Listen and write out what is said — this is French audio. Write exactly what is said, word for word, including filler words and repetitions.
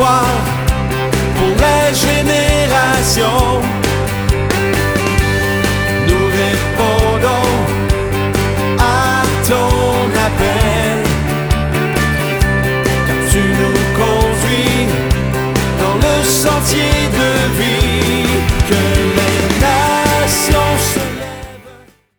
espoir pour les générations. Nous répondons à ton appel, car tu nous conduis dans le sentier de vie.